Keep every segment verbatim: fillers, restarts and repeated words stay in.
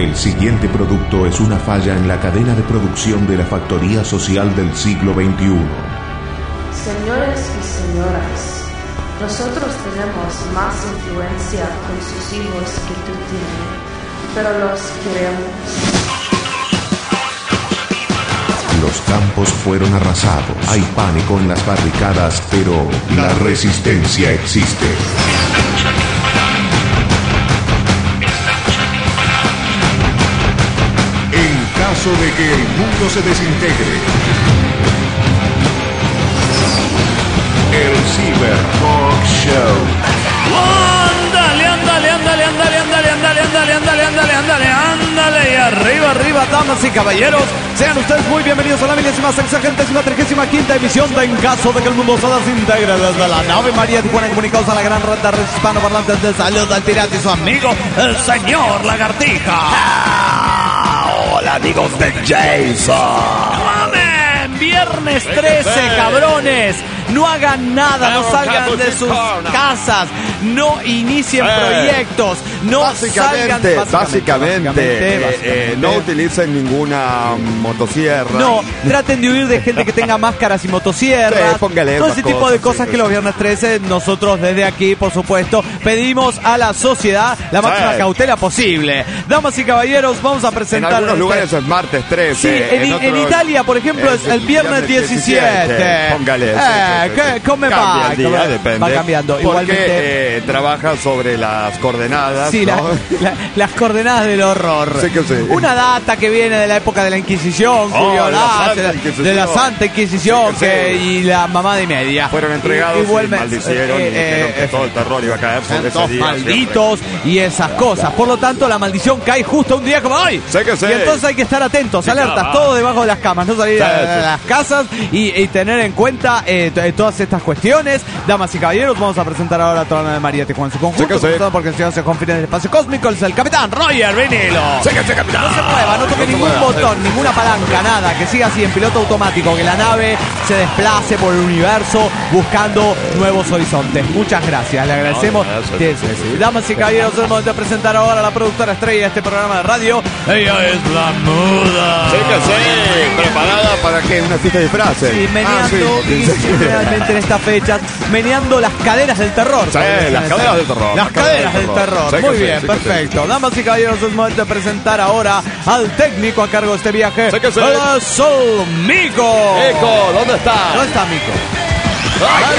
El siguiente producto es una falla en la cadena de producción de la factoría social del siglo veintiuno. Señores y señoras, nosotros tenemos más influencia con sus hijos que tú tienes, pero los queremos. Los campos fueron arrasados. Hay pánico en las barricadas, pero la resistencia existe. En caso de que el mundo se desintegre, el Cyber Talk Show. Ándale, ándale, ándale, ándale, ándale, ándale, ándale, ándale, ándale, ándale, ándale, y arriba, arriba, damas y caballeros, sean ustedes muy bienvenidos a la milésima sexagentésima trigésima quinta emisión de En Caso de que el Mundo se Desintegre, desde la nave María Tijuana, comunicados a la gran red de redes hispanoparlantes de Salud al Pirata y su amigo, el señor Lagartija. Ah, hola amigos de Jason. ¡Mamen! Viernes trece, cabrones. No hagan nada, no salgan de sus casas, no inicien proyectos, no básicamente, salgan... Básicamente, básicamente, básicamente, eh, básicamente. Eh, no utilicen ninguna motosierra. No, traten de huir de gente que tenga máscaras y motosierras. Sí, póngale todo esas ese tipo cosas, de cosas sí, que sí. los viernes trece nosotros desde aquí, por supuesto, pedimos a la sociedad la máxima Sí. cautela posible. Damas y caballeros, vamos a En presentar... algunos este- lugares es martes trece. Sí, en, en otros Italia, por ejemplo, es el viernes diecisiete. Póngale. Eh, sí, sí, sí, ¿qué- sí. ¿cómo Cambia va? el día, Va- depende. va cambiando. Porque Igualmente- eh, trabaja sobre las coordenadas. Sí, la- ¿no? la- las coordenadas del horror. Sí que sí. Una data que viene de la época de la Inquisición, Oh, Julio de la Laz, Santa de, la- Inquisición. de la Santa Inquisición Sí que que- sí. y la mamá de media. Fueron entregados Y- y, vuelven- maldicieron eh, y dijeron eh, que todo el terror iba a caer sobre ese Santos día. malditos y esas cosas. Por lo tanto, la maldición cae justo un día como hoy. Sí que sí. Y entonces hay que estar atentos, alertas, va. todo debajo de las camas, no salir Sí, a, sí. a las casas y, y tener en cuenta eh, t- todas estas cuestiones. Damas y caballeros, vamos a presentar ahora a toda la de María Tijuana en su conjunto, Sí que sí. presentado porque el señor se confina en el espacio cósmico, es el capitán Roger Vinilo. Sí que sí, capitán. No se mueva, no toque No se ningún mueva. botón, ninguna palanca, nada, que siga así en piloto automático, que la nave se desplace por el universo buscando nuevos horizontes. Muchas gracias, le agradecemos. No, eso, Que- sí, sí. Damas y caballeros, es el momento de presentar ahora a la productora estrella de este programa de radio. Ella es la muda. Sí que sí, preparada para que una fiesta de disfraces. Y meneando, Ah, sí. y generalmente en estas fechas, meneando las caderas del terror. Sí, las caderas del terror. Las caderas del terror. Sí que Muy sí, bien, sí que perfecto. Damas y caballeros, es momento de presentar ahora al técnico a cargo de este viaje. Sí que sí. El Sol Mico. Eco, ¿dónde está? ¿Dónde está Mico? ¡Ay,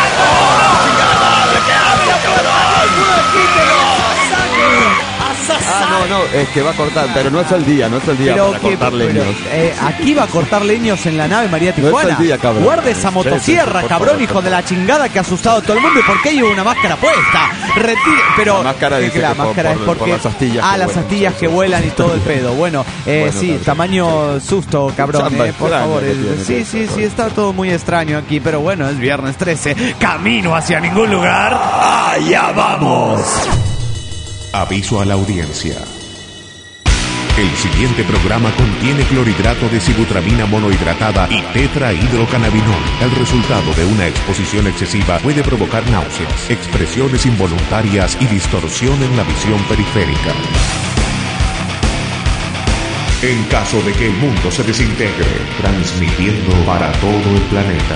Ah, no, no, es que va a cortar, pero no es el día, no es el día Pero para que- cortar pero, leños. eh, aquí va a cortar leños en la nave María No es Tijuana. el día, cabrón. Guarde esa Sí, motosierra, sí, sí, por cabrón, favor, hijo por de la chingada que ha asustado a todo el mundo. ¿Y por qué lleva una máscara puesta? Retire, pero La máscara eh, dice la que por- máscara por- es porque por las astillas ah, que las vuelan, astillas sí, que sí. vuelan y todo el pedo. Bueno, eh, Bueno, sí, claro. tamaño susto, cabrón, Chamba eh, por extraña favor. que eh, tiene, sí, sí, sí, sí, está todo muy extraño aquí, pero bueno, es viernes trece. Camino hacia ningún lugar. ¡Allá vamos! Aviso a la audiencia. El siguiente programa contiene clorhidrato de sibutramina monohidratada y tetrahidrocannabinol. El resultado de una exposición excesiva puede provocar náuseas, expresiones involuntarias y distorsión en la visión periférica. En caso de que el mundo se desintegre, transmitiendo para todo el planeta.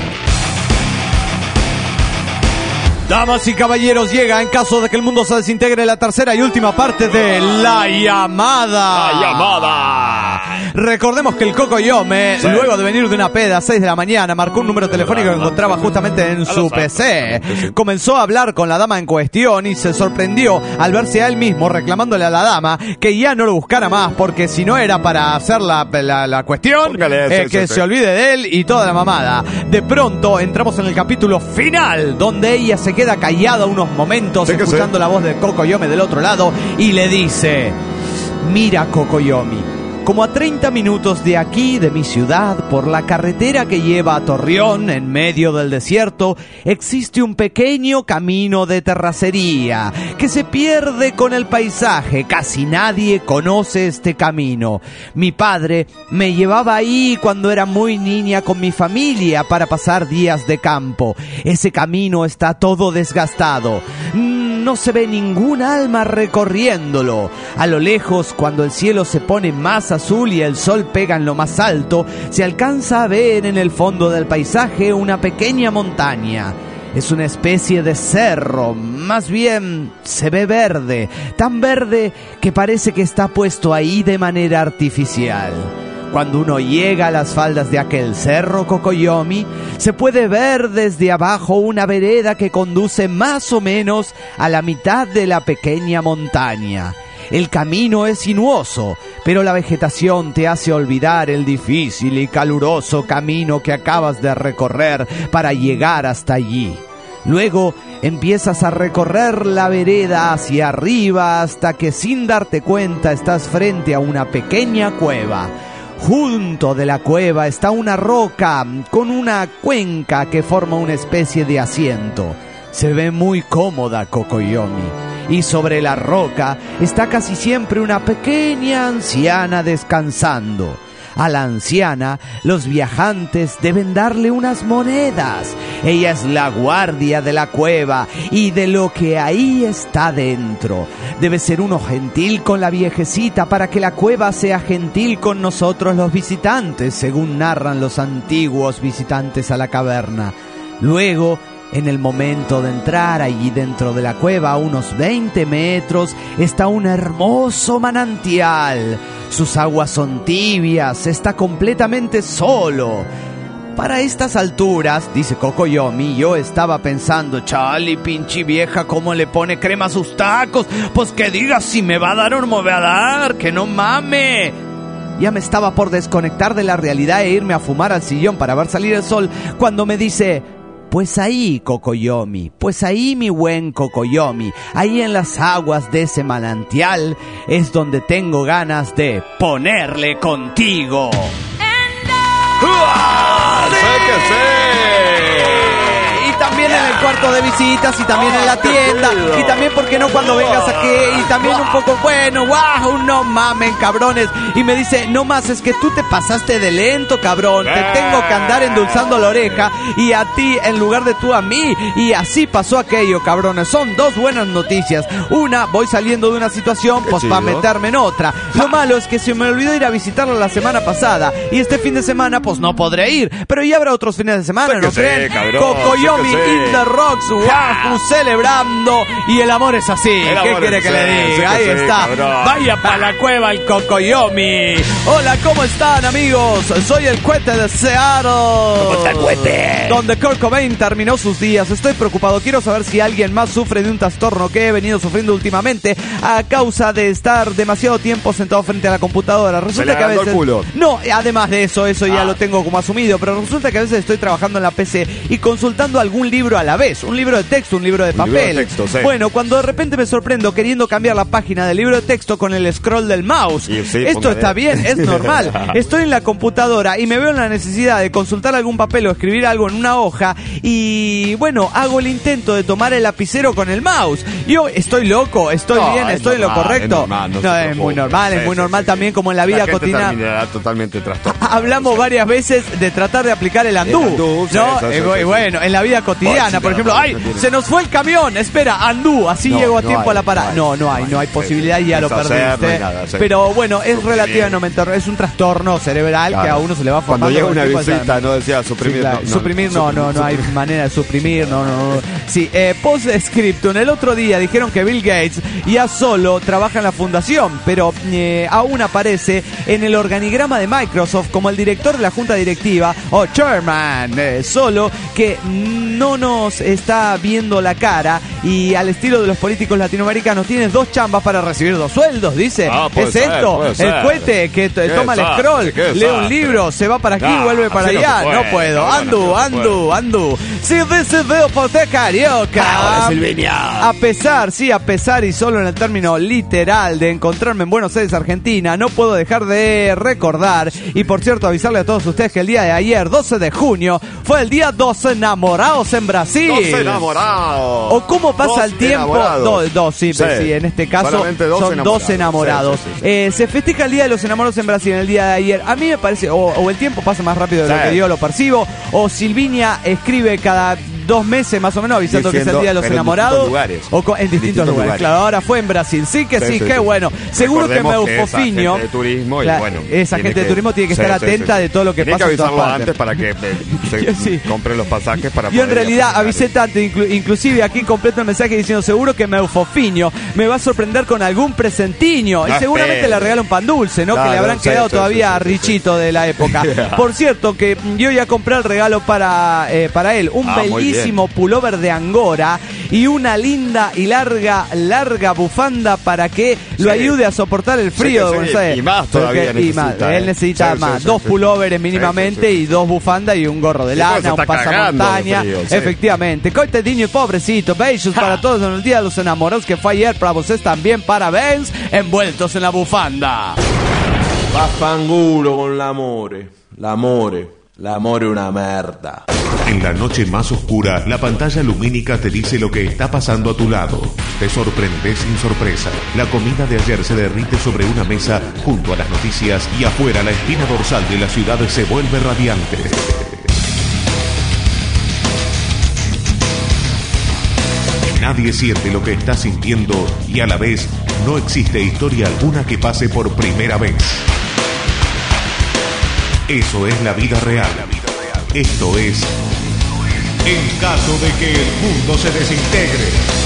Damas y caballeros, llega en caso de que el mundo se desintegre la tercera y última parte de La Llamada. ¡La llamada! Recordemos que el Coco Yome, Sí. luego de venir de una peda a seis de la mañana, marcó un número telefónico que encontraba justamente en su P C. Comenzó a hablar con la dama en cuestión y se sorprendió al verse a él mismo reclamándole a la dama que ya no lo buscara más, porque si no era para hacer la, la, la cuestión, Póngale, eh, sí, que sí, se sí. olvide de él y toda la mamada. De pronto entramos en el capítulo final, donde ella se queda callada unos momentos, Sí que escuchando sí. la voz de Kokoyomi del otro lado, y le dice: mira, Kokoyomi, como a treinta minutos de aquí, de mi ciudad, por la carretera que lleva a Torreón, en medio del desierto, existe un pequeño camino de terracería que se pierde con el paisaje. Casi nadie conoce este camino. Mi padre me llevaba ahí cuando era muy niña con mi familia para pasar días de campo. Ese camino está todo desgastado. Mm, no se ve ningún alma recorriéndolo. A lo lejos, cuando el cielo se pone más azul y el sol pega en lo más alto, se alcanza a ver en el fondo del paisaje una pequeña montaña. Es una especie de cerro, más bien se ve verde, tan verde que parece que está puesto ahí de manera artificial. Cuando uno llega a las faldas de aquel cerro Kokoyomi, se puede ver desde abajo una vereda que conduce más o menos a la mitad de la pequeña montaña. El camino es sinuoso, pero la vegetación te hace olvidar el difícil y caluroso camino que acabas de recorrer para llegar hasta allí. Luego empiezas a recorrer la vereda hacia arriba hasta que sin darte cuenta estás frente a una pequeña cueva. Junto de la cueva está una roca con una cuenca que forma una especie de asiento. Se ve muy cómoda Kokoyomi. Y sobre la roca está casi siempre una pequeña anciana descansando. A la anciana, los viajantes deben darle unas monedas. Ella es la guardia de la cueva y de lo que ahí está dentro. Debe ser uno gentil con la viejecita para que la cueva sea gentil con nosotros los visitantes, según narran los antiguos visitantes a la caverna. Luego, en el momento de entrar allí dentro de la cueva, a unos veinte metros, está un hermoso manantial. Sus aguas son tibias, está completamente solo. Para estas alturas, dice Kokoyomi, yo estaba pensando, chale, pinche vieja, ¿cómo le pone crema a sus tacos? Pues que diga si me va a dar o no me va a dar, que no mame. Ya me estaba por desconectar de la realidad e irme a fumar al sillón para ver salir el sol, cuando me dice... Pues ahí, Kokoyomi, pues ahí, mi buen Kokoyomi, ahí en las aguas de ese manantial es donde tengo ganas de ponerle contigo. ¡Ah! ¡Sí que sí! Y también en el cuarto de visitas, y también en la tienda, y también, ¿por qué no cuando vengas aquí? Y también un poco, bueno, wow, no mamen, cabrones. Y me dice, no más, es que tú te pasaste de lento, cabrón, te tengo que andar endulzando la oreja, y a ti en lugar de tú a mí, y así pasó aquello, cabrones. Son dos buenas noticias. Una, voy saliendo de una situación, pues para meterme en otra. Lo malo es que se me olvidó ir a visitarla la semana pasada, y este fin de semana, pues no podré ir, pero ya habrá otros fines de semana, ¿no creen? Kokoyomi in the rocks, wow, celebrando, y el amor es así. ¿Qué quiere que le diga? Ahí está. Vaya para la cueva el Kokoyomi. Hola, ¿cómo están, amigos? Soy el Cuete de Seattle. ¿Cómo está el Cuete? Donde Kurt Cobain terminó sus días. Estoy preocupado. Quiero saber si alguien más sufre de un trastorno que he venido sufriendo últimamente a causa de estar demasiado tiempo sentado frente a la computadora. Resulta que a veces... No, además de eso, eso ya ah. lo tengo como asumido, pero resulta que a veces estoy trabajando en la P C y consultando algún libro a la vez. Un libro de texto, un libro de papel. Libro de texto, sí. Bueno, cuando de repente me sorprendo queriendo cambiar la página del libro de texto con el scroll del mouse. Sí, sí, esto está bien, es normal. Estoy en la computadora y me veo en la necesidad de consultar algún papel o escribir algo en una hoja y, bueno, hago el intento de tomar el lapicero con el mouse. Yo estoy loco, estoy no, bien, estoy normal, en lo correcto. Es, normal, no no, es muy normal, sí, es muy sí, normal sí, también sí. Como en la vida la cotidiana. Totalmente trastornado. Hablamos varias veces de tratar de aplicar el andú, el andú ¿no? Sí, eso, y bueno, en la vida cotidiana, oh, por ejemplo, ¡ay! Se nos fue el camión, espera, andú, así no, llego a no tiempo hay, a la parada. No, no hay, no hay posibilidad y ya lo perdiste. Nada, sí. Pero bueno, es relativamente, es un trastorno cerebral claro. que a uno se le va formando. Cuando llega una visita, no decía suprimir. Sí, claro. no, suprimir no, no, no hay manera de suprimir, no, no. no. Sí, eh, post-scriptum, el otro día dijeron que Bill Gates ya solo trabaja en la fundación, pero eh, aún aparece en el organigrama de Microsoft como el director de la junta directiva o chairman, eh, solo que no nos está viendo la cara y al estilo de los políticos latinoamericanos tienes dos chambas para recibir dos sueldos, dice. Ah, es ser, esto, el ser. Cuete que t- toma el scroll, lee un libro, se va para aquí, ah, vuelve para allá. No, no puedo. No, andu, no andu, andu. Si dices veo pote carioca. A pesar, sí, a pesar y solo en el término literal de encontrarme en Buenos Aires, Argentina, no puedo dejar de recordar y por cierto avisarle a todos ustedes que el día de ayer, doce de junio, fue el día dos enamorados en Brasil. Dos enamorados. O cómo pasa dos el tiempo. Dos, dos sí, sí. sí, en este caso dos son enamorados. dos enamorados. Sí, sí, sí. Eh, se festeja el día de los enamorados en Brasil en el día de ayer. A mí me parece, o, o el tiempo pasa más rápido de sí. lo que yo lo percibo, o Silvinia escribe cada dos meses más o menos avisando Diciendo, que es el Día de los pero en Enamorados. distintos lugares. O co- en distintos, Distintos lugares. lugares. Claro, ahora fue en Brasil. Sí que sí, Sí, sí, qué sí. bueno. Seguro que Recordemos que Meufofinio. esa gente de turismo y la- bueno, esa tiene gente de que- turismo tiene que sí, estar sí, atenta sí. de todo lo que Tiene pasa que en todas avisarlo partes. antes para que eh, se Sí. compren los pasajes para Yo en poder ir a realidad caminar. avisé tanto, inclu- inclusive aquí completo el mensaje diciendo seguro que Meufofinio me va a sorprender con algún presentiño. Y Ah, seguramente espere. le regala un pan dulce, ¿no? Claro, que le habrán sí, quedado sí, todavía sí, a sí, sí, Richito de la época. Por cierto, que yo ya compré el regalo para, eh, para él. Un Ah, muy bellísimo pullover de Angora y una linda y larga, larga bufanda para que lo Sí. ayude a soportar el frío Sí, de que Buenos sí, Aires. y más todavía Porque- y más, necesita, él ¿eh? necesita Sí, más. sí, Dos sí, pullovers sí, mínimamente sí, sí. y dos bufandas y un gorro de Sí, lana, pues, se un está cagando pasamontaña. de frío, sí. Efectivamente. Coitadinho y pobrecito. Besos para todos en el Día de los Enamorados que fue ayer. Para ustedes también. Parabéns. Envueltos en la bufanda. Vaffanculo con l'amore. L'amore. L'amore è una merda. En la noche más oscura, la pantalla lumínica te dice lo que está pasando a tu lado. Te sorprendes sin sorpresa. La comida de ayer se derrite sobre una mesa junto a las noticias y afuera la espina dorsal de la ciudad se vuelve radiante. Nadie siente lo que está sintiendo y a la vez no existe historia alguna que pase por primera vez. Eso es la vida real. Esto es en caso de que el mundo se desintegre.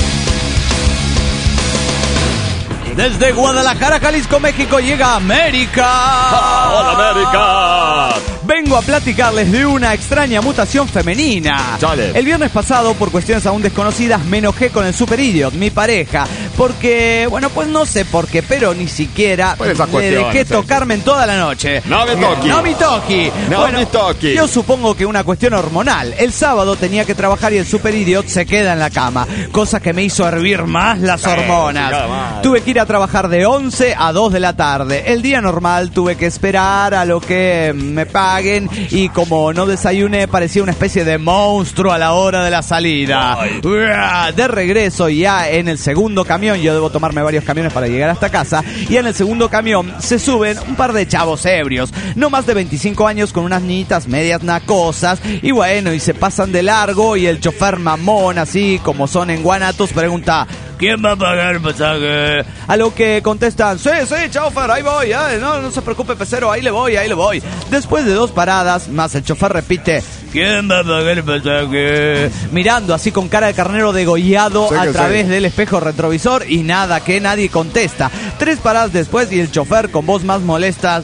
Desde Guadalajara, Jalisco, México, llega América. ¡Hola, América! Vengo a platicarles de una extraña mutación femenina. Dale. El viernes pasado, por cuestiones aún desconocidas, me enojé con el Super Idiot, mi pareja, porque, bueno, pues no sé por qué, pero ni siquiera Por esas le cuestiones, dejé sí, tocarme en toda la noche. No me toqui. No me toqui. No Bueno, me toqui. Yo supongo que una cuestión hormonal. El sábado tenía que trabajar y el Super Idiot se queda en la cama, cosa que me hizo hervir más las Sí, hormonas. chingada madre. Tuve que ir a trabajar de once a dos de la tarde. El día normal tuve que esperar a lo que me paguen y como no desayuné parecía una especie de monstruo a la hora de la salida. Uah, De regreso ya en el segundo camión, yo debo tomarme varios camiones para llegar hasta casa, y en el segundo camión se suben un par de chavos ebrios, no más de veinticinco años con unas niñitas medias nacosas, y bueno, y se pasan de largo y el chofer mamón, así como son en Guanatos, pregunta: ¿quién va a pagar el pasaje? A lo que contestan: sí, sí, chofer, ahí voy, eh, no, no se preocupe, pecero, ahí le voy, ahí le voy. Después de dos paradas, más el chofer repite: ¿quién va a pagar el pasaje? Mirando así con cara de carnero degollado Sí a que través sí. del espejo retrovisor, y nada, que nadie contesta. Tres paradas después y el chofer con voz más molesta: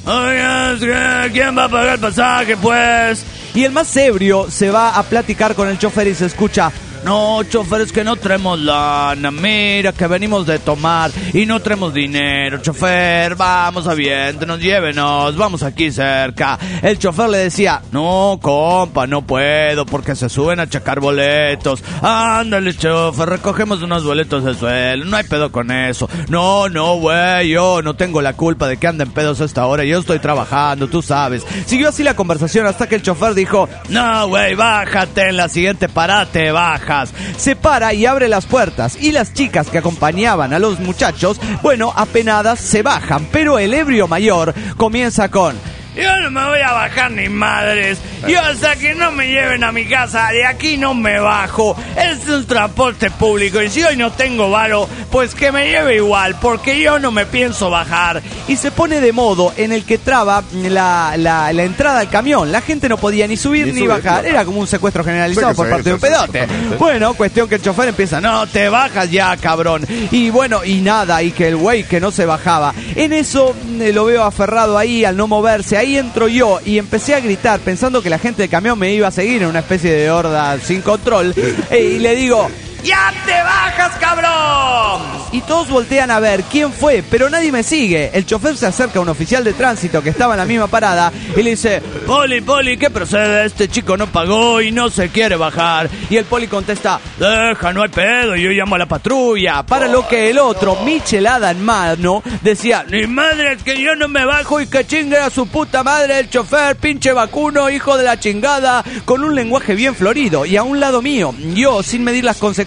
oigan, ¿quién va a pagar el pasaje, pues? Y el más ebrio se va a platicar con el chofer y se escucha: no, chofer, es que no traemos lana, mira que venimos de tomar y no traemos dinero, chofer, vamos, aviéntenos, llévenos, vamos aquí cerca. El chofer le decía: no, compa, no puedo porque se suben a checar boletos. Ándale, chofer, recogemos unos boletos del suelo, no hay pedo con eso. No, no, güey, yo no tengo la culpa de que anden pedos a esta hora, yo estoy trabajando, tú sabes. Siguió así la conversación hasta que el chofer dijo: no, güey, bájate, en la siguiente parada te bajas. Se para y abre las puertas y las chicas que acompañaban a los muchachos, bueno, apenadas se bajan, pero el ebrio mayor comienza con: yo no me voy a bajar ni madres. Yo hasta que no me lleven a mi casa, de aquí no me bajo. Es un transporte público y si hoy no tengo varo, pues que me lleve igual, porque yo no me pienso bajar. Y se pone de modo en el que traba la, la, la entrada al camión. La gente no podía ni subir ni, Ni subir, bajar. no. Era como un secuestro generalizado Sí, por sí, parte de un sí, sí, pedote. exactamente. Bueno, cuestión que el chofer empieza: no, te bajas ya, cabrón. Y bueno, y nada, y que el güey que no se bajaba. En eso eh, lo veo aferrado ahí al no moverse. Ahí entro yo y empecé a gritar pensando que la gente del camión me iba a seguir en una especie de horda sin control. Eh, y le digo: ¡ya te bajas, cabrón! Y todos voltean a ver quién fue, pero nadie me sigue. El chofer se acerca a un oficial de tránsito que estaba en la misma parada y le dice: Poli, Poli, ¿qué procede? Este chico no pagó y no se quiere bajar. Y el Poli contesta: deja, no hay pedo, yo llamo a la patrulla. Para lo que el otro, michelada en mano, decía: ni madre, es que yo no me bajo y que chingue a su puta madre el chofer, pinche vacuno, hijo de la chingada, con un lenguaje bien florido. Y a un lado mío, yo, sin medir las consecuencias,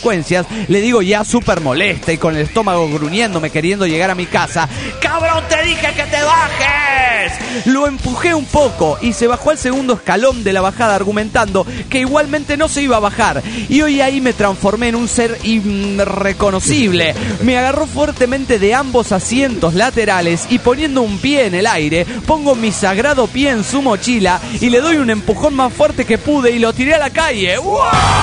consecuencias, le digo ya súper molesta y con el estómago gruñéndome queriendo llegar a mi casa: ¡cabrón, te dije que te bajes! Lo empujé un poco y se bajó al segundo escalón de la bajada argumentando que igualmente no se iba a bajar. Y hoy ahí me transformé en un ser irreconocible. Me agarró fuertemente de ambos asientos laterales y poniendo un pie en el aire, pongo mi sagrado pie en su mochila y le doy un empujón más fuerte que pude y lo tiré a la calle. ¡Wow!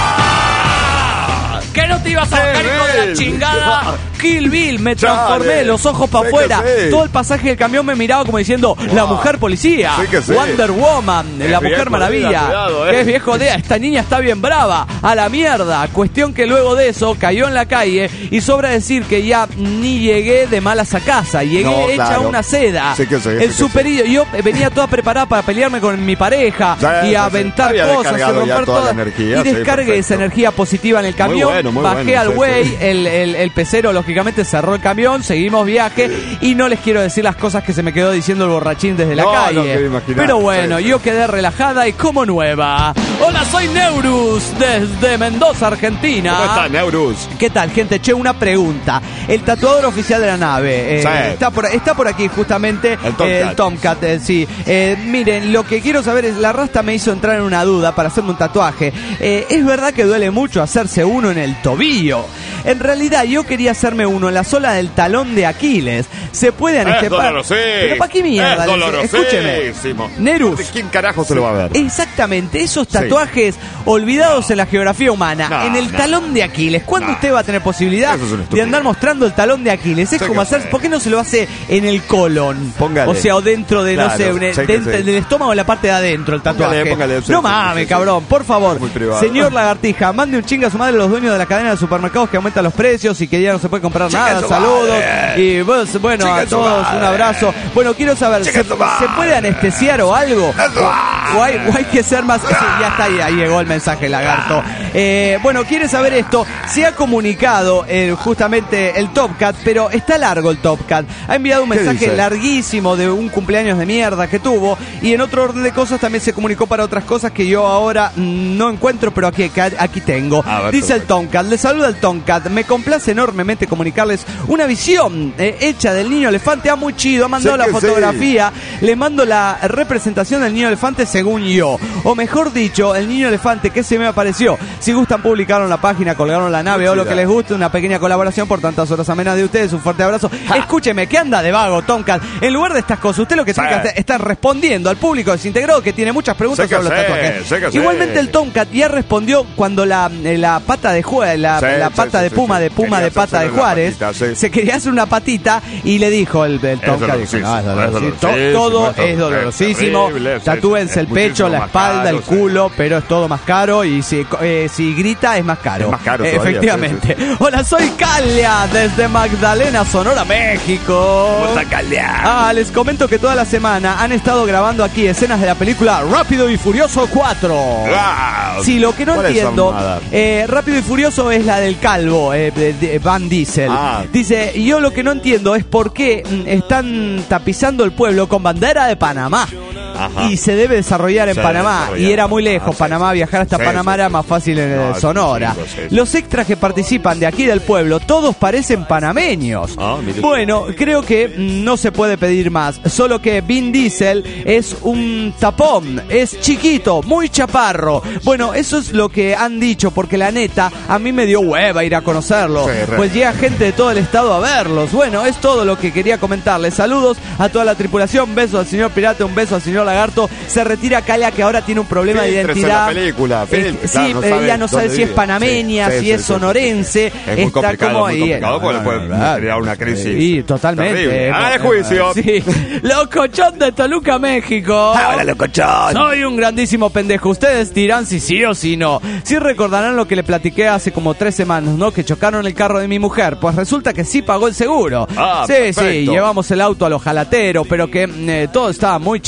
¿Qué no te ibas a bajar, hijo de la chingada? Kill Bill, me transformé, Chale, los ojos para sí afuera. que sí. Todo el pasaje del camión me miraba como diciendo: wow, la mujer policía, sí que sí. Wonder Woman, Es la viejo mujer maravilla. día, cuidado, eh. Que es viejo de, esta niña está bien brava, a la mierda. Cuestión que luego de eso cayó en la calle y sobra decir que ya ni llegué de malas a casa. Llegué No, hecha claro. una seda. Sí que sí, sí el que superillo, yo venía toda preparada para pelearme con mi pareja Ya, y ya, aventar había cosas y descargado ya romper toda toda la energía, y sí, descargué perfecto. esa energía positiva en el camión. bueno, muy bajé bueno, al sí, güey, sí. el, el, el pecero lógicamente cerró el camión, seguimos viaje y no les quiero decir las cosas que se me quedó diciendo el borrachín desde la No, calle. no quiero imaginar. Pero bueno, Sí, sí. yo quedé relajada y como nueva. Hola, soy Neurus desde Mendoza, Argentina. ¿Cómo está, Neurus? ¿Qué tal, gente? Che, una pregunta. El tatuador oficial de la nave eh, Sí. está, por, está por aquí justamente. El Tomcat. eh, el Tomcat, eh, sí. Eh, miren, lo que quiero saber es, la rasta me hizo entrar en una duda para hacerme un tatuaje. Eh, es verdad que duele mucho hacerse uno en el tobillo. En realidad yo quería hacerme uno en la sola del talón de Aquiles. Se puede Es anestesiar. dolorosísimo. Pero ¿para qué mierda? Es dolorosísimo. Escúcheme. Nerus. ¿Quién carajo se lo va a ver? Exactamente, esos tatuajes olvidados en la geografía humana, No, en el no. talón de Aquiles. ¿Cuándo No. usted va a tener posibilidad Eso es una de estupidez. andar mostrando el talón de Aquiles? Es Sí como que hacer, sí. ¿por qué no se lo hace en el colon? Póngale. O sea, o dentro de, no Claro, sé, un- sí que dentro sí. del estómago, en la parte de adentro, el tatuaje. Póngale, póngale, sí, no sí, mames, sí, sí. cabrón, por favor. Muy privado. Señor Lagartija, mande un chinga a su madre a los dueños de la cadena de supermercados que aumentan los precios y que ya no se puede comprar Chinga nada. su Saludos. madre. Y pues, bueno, Chinga a su todos madre. un abrazo. Bueno, quiero saber, ¿se, Chinga su madre. ¿se puede anestesiar o algo? O, o hay, o hay que ser más... sí, ya está ahí, ahí llegó el mensaje, Lagarto. Eh, bueno, quiere saber esto. Se ha comunicado eh, justamente el Tomcat, pero está largo el Tomcat. Ha enviado un ¿Qué mensaje dice? larguísimo de un cumpleaños de mierda que tuvo. Y en otro orden de cosas también se comunicó para otras cosas que yo ahora mm, no encuentro, pero aquí, aquí tengo. A ver, Dice el perfecto. Tomcat, le saluda el Tomcat. Me complace enormemente comunicarles una visión eh, hecha del niño elefante. Ah, muy chido, ha mandado Sí la que sí. fotografía. Le mando la representación del niño elefante según yo. O mejor dicho, el niño elefante que se me apareció. Si gustan, publicaron la página, colgaron la nave o lo que les guste. Una pequeña colaboración por tantas horas amenas de ustedes. Un fuerte abrazo. Escúcheme, ¿qué anda de vago, Tomcat? En lugar de estas cosas, usted lo que tiene que hacer es estar respondiendo al público desintegrado que tiene muchas preguntas Sé que sobre los sé, tatuajes. sé que sé. Igualmente el Tomcat ya respondió cuando la, eh, la pata de Juárez, la, Sí, la sí, pata sí, de sí, Puma, sí. de Puma Quería de pata de hacerse una Juárez, patita, sí. se quería hacer una patita y le dijo el, el Tomcat, dijo, dolorosísimo, "No, es es dolorosísimo. To- dolorosísimo, todo es es dolorosísimo, terrible, sí, tatúense sí, el es pecho, muchísimo la más espalda, caro, el sí. culo, pero es todo más caro y si, eh, si grita es más caro. Es más caro Eh, todavía, efectivamente. Hola, soy Calia desde Magdalena, Sonora, México. ¿Cómo está, Calia? Ah, les comento que toda la semana han estado grabando aquí escenas de la película Rápido y Furioso cuatro. Wow. Sí, lo que no ¿Cuál es esa entiendo, mamada? eh, Rápido y Furioso es la del calvo, eh, de, de Van Diesel. Ah. Dice, yo lo que no entiendo es por qué mm, están tapizando el pueblo con bandera de Panamá. Ajá. Y se debe desarrollar en Se Panamá. desarrolla Y era en muy Panamá, lejos. sí, Panamá, sí. viajar hasta Sí, Panamá sí, era sí. más fácil en No, eh, es Sonora. un chingo, sí, sí. Los extras que participan de aquí del pueblo, todos parecen panameños. Ah, mire. Bueno, creo que mm, no se puede pedir más. Solo que Vin Diesel es un tapón, es chiquito, muy chaparro. Bueno, eso es lo que han dicho, porque la neta, a mí me dio hueva ir a conocerlo. Sí, re. Pues llega gente de todo el estado a verlos. Bueno, es todo lo que quería comentarles. Saludos a toda la tripulación, besos al señor Pirata, un beso al señor Lagarto. Se retira Calia, que ahora tiene un problema de Fíltrese identidad. la película, Eh, fíltrese, sí, claro, no ella sabe no sabe dónde si es vive. panameña, Sí, si sí, es sí, sonorense. sí. Es muy está complicado, como muy ahí. complicado, porque le puede generar una crisis. Sí, totalmente. Terrible. Eh, ¡Ah, de eh, juicio! Sí. Locochón de Toluca, México. ¡Ahora, locochón! Soy un grandísimo pendejo. Ustedes dirán si sí o si no. Sí recordarán lo que le platiqué hace como tres semanas, ¿no? Que chocaron el carro de mi mujer. Pues resulta que sí pagó el seguro. Ah, sí, perfecto. sí, llevamos el auto a los jalateros, pero que eh, todo estaba muy chingón.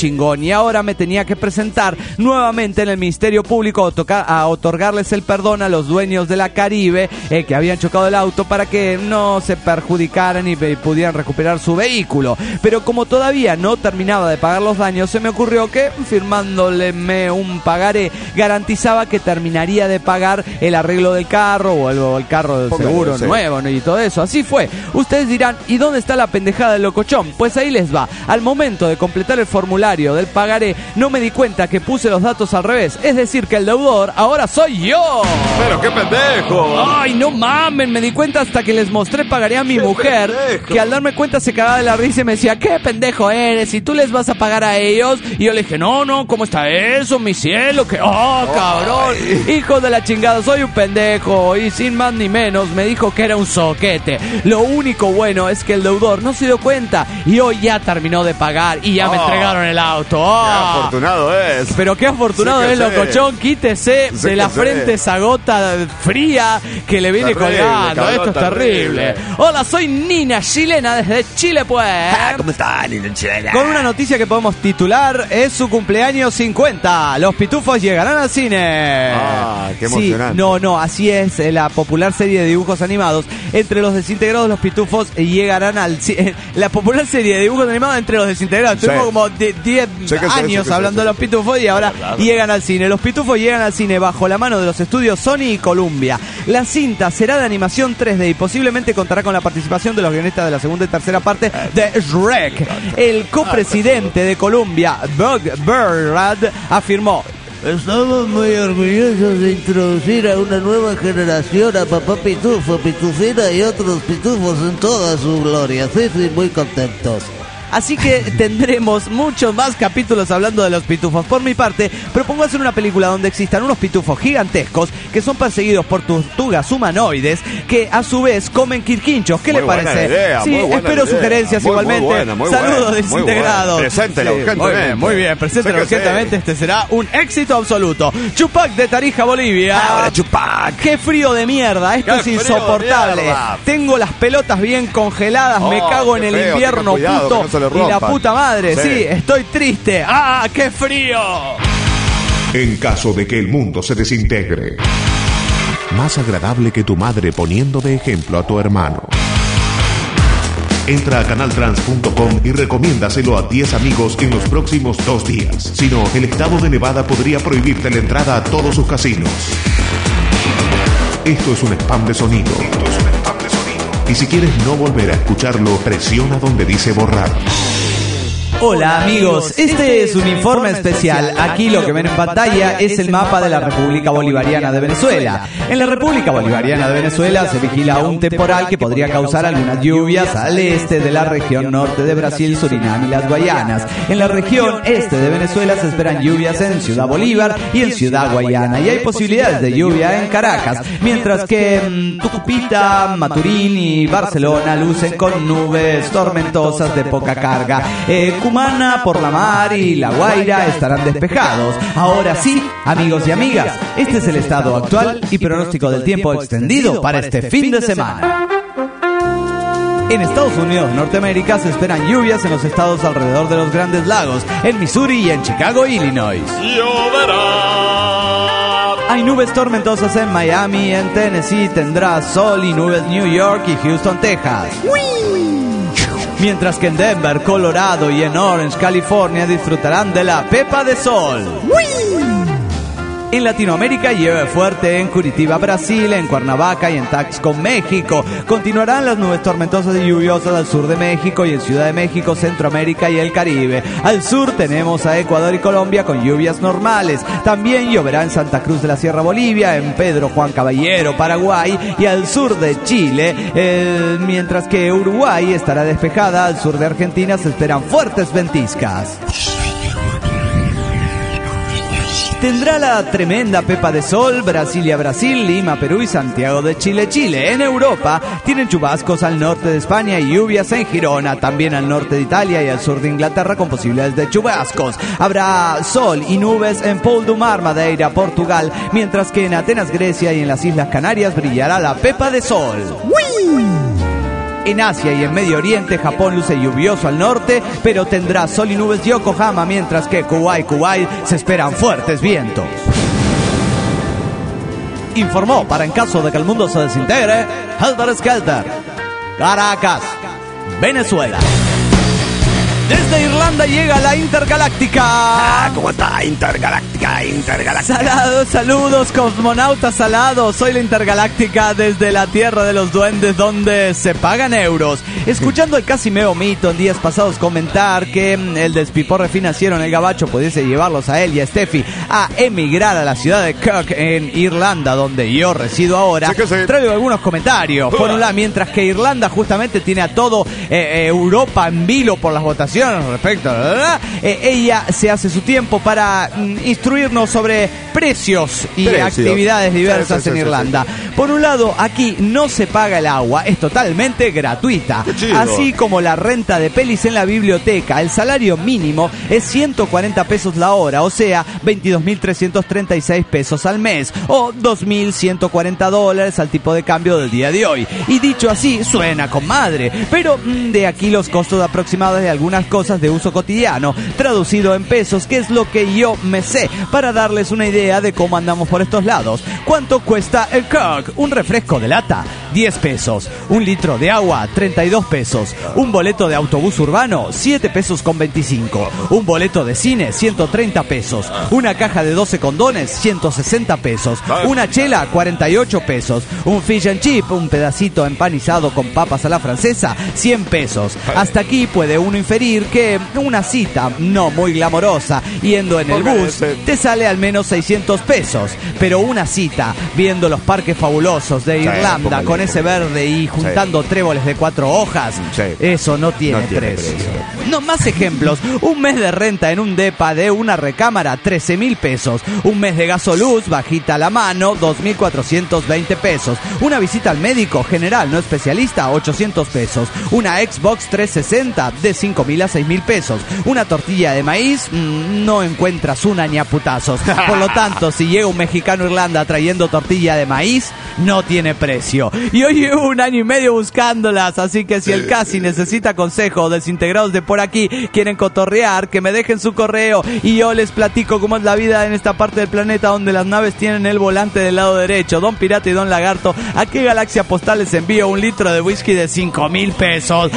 y ahora me tenía que presentar nuevamente en el Ministerio Público a, tocar, a otorgarles el perdón a los dueños de la Caribe eh, que habían chocado el auto para que no se perjudicaran y, y pudieran recuperar su vehículo. Pero como todavía no terminaba de pagar los daños, se me ocurrió que firmándole un pagaré garantizaba que terminaría de pagar el arreglo del carro o el, o el carro del seguro sí. nuevo, ¿no? Y todo eso. Así fue. Ustedes dirán, ¿y dónde está la pendejada del locochón? Pues ahí les va. Al momento de completar el formulario del pagaré, no me di cuenta que puse los datos al revés. Es decir, que el deudor ahora soy yo. ¡Pero qué pendejo! ¡Ay, no mamen! Me di cuenta hasta que les mostré pagaré a mi mujer, pendejo. Que al darme cuenta se cagaba de la risa y me decía, ¿qué pendejo eres? ¿Y tú les vas a pagar a ellos? Y yo le dije, no, no, ¿cómo está eso, mi cielo? Que ¡oh, cabrón! Ay. Hijo de la chingada, soy un pendejo. Y sin más ni menos me dijo que era un soquete. Lo único bueno es que el deudor no se dio cuenta y hoy ya terminó de pagar y ya oh. me entregaron el auto. Oh. ¡Qué afortunado es! Pero qué afortunado sí es, locochón. Quítese sí de la frente sé. esa gota fría que le viene terrible, colgando. Cabrón, esto es terrible. terrible. Hola, soy Nina Chilena desde Chile, pues. Ah, ¿cómo está, Nina Chilena? Con una noticia que podemos titular, es su cumpleaños cincuenta. Los Pitufos llegarán al cine. Ah, qué emocionante. Sí, no, no, así es. La popular serie de dibujos animados entre los desintegrados Los Pitufos llegarán al cine. La popular serie de dibujos animados entre los desintegrados. Sí. Tuvimos como diez años hablando de Los Pitufos y ahora llegan al cine. Los Pitufos llegan al cine bajo la mano de los estudios Sony y Columbia. La cinta será de animación tres D y posiblemente contará con la participación de los guionistas de la segunda y tercera parte de Shrek. El copresidente de Columbia, Doug Berrad, afirmó: estamos muy orgullosos de introducir a una nueva generación a Papá Pitufo, Pitufina y otros pitufos en toda su gloria. Sí, sí, muy contentos. Así que tendremos muchos más capítulos hablando de los pitufos. Por mi parte, propongo hacer una película donde existan unos pitufos gigantescos que son perseguidos por tortugas humanoides que a su vez comen quirquinchos. ¿Qué muy le parece? Idea, sí, espero idea. sugerencias muy, igualmente. Muy buena, muy Saludos buena, desintegrados. Preséntelo sí, urgentemente. Muy bien, muy bien. Preséntelo urgentemente. Sí. Este será un éxito absoluto. Chupac de Tarija, Bolivia. Ahora Chupac. Qué frío de mierda. Esto es insoportable. Tengo las pelotas bien congeladas. Oh, me cago en el feo, invierno cuidado, puto. Y la puta madre, sí. sí, estoy triste. ¡Ah, qué frío! En caso de que el mundo se desintegre, más agradable que tu madre poniendo de ejemplo a tu hermano. Entra a canal trans punto com y recomiéndaselo a diez amigos en los próximos dos días. Si no, el estado de Nevada podría prohibirte la entrada a todos sus casinos. Esto es un spam de sonido. Esto es un spam de sonido. Y si quieres no volver a escucharlo, presiona donde dice borrar. Hola amigos, este es un informe especial. Aquí lo que ven en pantalla es el mapa de la República Bolivariana de Venezuela. En la República Bolivariana de Venezuela se vigila un temporal que podría causar algunas lluvias al este de la región norte de Brasil, Surinam y las Guayanas. En la región este de Venezuela se esperan lluvias en Ciudad Bolívar y en Ciudad Guayana. Y hay posibilidades de lluvia en Caracas, mientras que mmm, Tucupita, Maturín y Barcelona lucen con nubes tormentosas de poca carga. Eh, Cumana, Por la Mar y La Guaira estarán despejados. Ahora sí, amigos y amigas, este es el estado actual y pronóstico del tiempo extendido para este fin de semana. En Estados Unidos, Norteamérica, se esperan lluvias en los estados alrededor de los Grandes Lagos, en Missouri y en Chicago, Illinois. Lloverá. Hay nubes tormentosas en Miami, en Tennessee tendrá sol y nubes New York y Houston, Texas. Mientras que en Denver, Colorado y en Orange, California disfrutarán de la pepa de sol. En Latinoamérica llueve fuerte en Curitiba, Brasil, en Cuernavaca y en Taxco, México. Continuarán las nubes tormentosas y lluviosas al sur de México y en Ciudad de México, Centroamérica y el Caribe. Al sur tenemos a Ecuador y Colombia con lluvias normales. También lloverá en Santa Cruz de la Sierra, Bolivia, en Pedro Juan Caballero, Paraguay y al sur de Chile. Eh, mientras que Uruguay estará despejada. Al sur de Argentina se esperan fuertes ventiscas. Tendrá la tremenda pepa de sol Brasilia, Brasil, Lima, Perú y Santiago de Chile, Chile. En Europa tienen chubascos al norte de España y lluvias en Girona, también al norte de Italia y al sur de Inglaterra con posibilidades de chubascos. Habrá sol y nubes en Pol do Mar, Madeira, Portugal, mientras que en Atenas, Grecia y en las Islas Canarias brillará la pepa de sol. ¡Uy! En Asia y en Medio Oriente, Japón luce lluvioso al norte, pero tendrá sol y nubes Yokohama, mientras que Kuwait, Kuwait se esperan fuertes vientos. Informó para en caso de que el mundo se desintegre, Helter Skelter, Caracas, Venezuela. Desde Irlanda llega la Intergaláctica. Ah, ¿cómo está? Intergaláctica, Intergaláctica. Salados, saludos, cosmonautas salados. Soy la Intergaláctica desde la tierra de los duendes donde se pagan euros. Escuchando el casi meo mito en días pasados comentar que el despiporre financiero en el gabacho pudiese llevarlos a él y a Steffi a emigrar a la ciudad de Cork en Irlanda, donde yo resido ahora, sí que sí. Traigo algunos comentarios. Por un lado, mientras que Irlanda justamente tiene a todo eh, Europa en vilo por las votaciones respecto a la verdad, eh, ella se hace su tiempo para mm, instruirnos sobre precios y Precio. actividades diversas Sí, sí, en sí, Irlanda. sí, sí. Por un lado, aquí no se paga el agua, es totalmente gratuita. Qué chido. Así como la renta de pelis en la biblioteca. El salario mínimo es ciento cuarenta pesos la hora, o sea, veintidós mil trescientos treinta y seis pesos al mes, o dos mil ciento cuarenta dólares al tipo de cambio del día de hoy. Y dicho así, suena con madre, pero mm, de aquí los costos aproximados de algunas cosas de uso cotidiano, traducido en pesos, que es lo que yo me sé, para darles una idea de cómo andamos por estos lados. ¿Cuánto cuesta el Coke? Un refresco de lata, diez pesos. Un litro de agua, treinta y dos pesos. Un boleto de autobús urbano, siete pesos con veinticinco. Un boleto de cine, ciento treinta pesos. Una caja de doce condones, ciento sesenta pesos. Una chela, cuarenta y ocho pesos. Un fish and chip, un pedacito empanizado con papas a la francesa, cien pesos. Hasta aquí puede uno inferir que una cita no muy glamorosa yendo en el bus te sale al menos seiscientos pesos, pero una cita viendo los parques fabulosos de Irlanda con ese verde y juntando sí. tréboles de cuatro hojas, sí. eso no tiene, no tiene precio. precio. No, más ejemplos. Un mes de renta en un depa de una recámara, trece mil pesos. Un mes de gasoluz, bajita a la mano, dos mil cuatrocientos veinte pesos. Una visita al médico general, no especialista, ochocientos pesos. Una Xbox trescientos sesenta de cinco mil a seis mil pesos. Una tortilla de maíz, mmm, no encuentras una ni a putazos. Por lo tanto, si llega un mexicano a Irlanda trayendo tortilla de maíz, no tiene precio. Y hoy llevo un año y medio buscándolas, así que si el casi necesita consejo, desintegrados de por aquí quieren cotorrear, que me dejen su correo y yo les platico cómo es la vida en esta parte del planeta donde las naves tienen el volante del lado derecho. Don Pirata y Don Lagarto, ¿a qué galaxia postal les envío un litro de whisky de cinco mil pesos?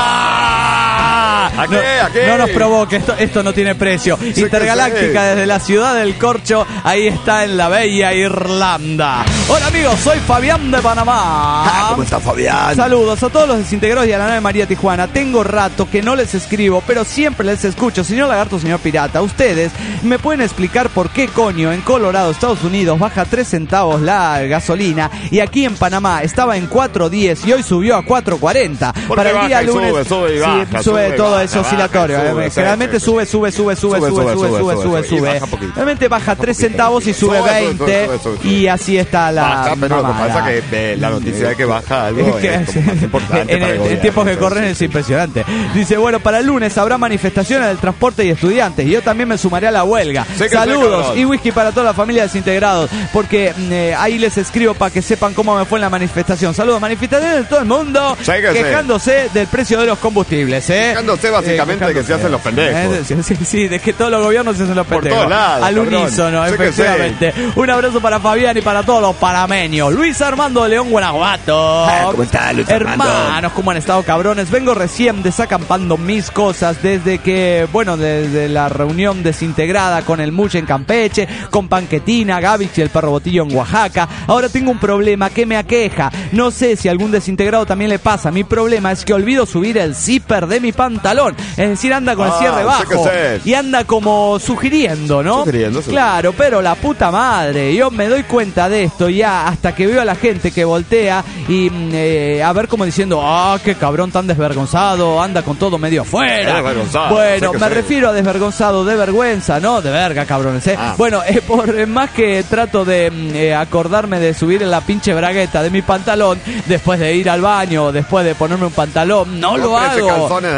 ¡Ah! ¿A qué? No, ¿A qué? no nos provoque, esto, esto no tiene precio. Sí, Intergaláctica desde la ciudad del Corcho, ahí está en la bella Irlanda. Hola amigos, soy Fabián de Panamá. Ah, ¿cómo está Fabián? Saludos a todos los desintegrados y a la nave María Tijuana. Tengo rato que no les escribo, pero siempre les escucho. Señor Lagarto, señor Pirata, ustedes me pueden explicar por qué coño en Colorado, Estados Unidos, baja tres centavos la gasolina y aquí en Panamá estaba en cuatro diez y hoy subió a cuatro cuarenta. Para el día lunes sube, sube y baja, sí, sube, sube, todo baja, eso baja, oscilatorio. sube, eh, Generalmente sí, sube, sube, sube, sube, sube, sube, sube, sube, sube, sube. Realmente baja tres centavos y sube veinte y así está la baja, pero lo que mamada. pasa es que eh, la noticia de que baja algo Es que, es como más importante en, para el, el en tiempos que gobierno, corren es impresionante. Dice, bueno, para el lunes habrá manifestaciones del transporte y estudiantes y yo también me sumaré a la huelga. Sí, Saludos sí, y whisky para toda la familia Desintegrados, porque eh, ahí les escribo para que sepan cómo me fue en la manifestación. Saludos, manifestaciones de todo el mundo Sí, que quejándose sí. del precio de los combustibles. ¿eh? Quejándose básicamente eh, de que se hacen los pendejos. Eh, sí, sí, sí, de que todos los gobiernos se hacen los Por pendejos. todos lados, Al cabrón. unísono, Sí que efectivamente. Un abrazo para Fabián y para todos los panameños. Luis Armando de León, Guanajuato. Ah, ¿cómo está, Luis Armando? Hermanos, ¿cómo han estado, cabrones? Vengo recién desacampando mis cosas desde que, bueno, desde la reunión desintegrada con el Muche en Campeche, con Panquetina, Gavix y el Perro Botillo en Oaxaca. Ahora tengo un problema que me aqueja. No sé si a algún desintegrado también le pasa. Mi problema es que olvido subir el zipper de mi pantalón. Es decir, anda con el Ah, cierre sé bajo que sé. y anda como sugiriendo, ¿no? Sugiriendo, sugiriendo. Claro, pero la puta madre, yo me doy cuenta de esto ya hasta que veo a la gente que voltea y eh, a ver como diciendo, ah, qué cabrón tan desvergonzado, anda con todo medio afuera. Desvergonzado, Bueno, sé que me sé. refiero a desvergonzado de vergüenza, no de verga, cabrones, ¿eh? Ah. Bueno, eh, por eh, más que trato de eh, acordarme de subir la pinche bragueta de mi pantalón después de ir al baño, después de ponerme un pantalón, no lo Cómprese hago. calzones del No mismo me- color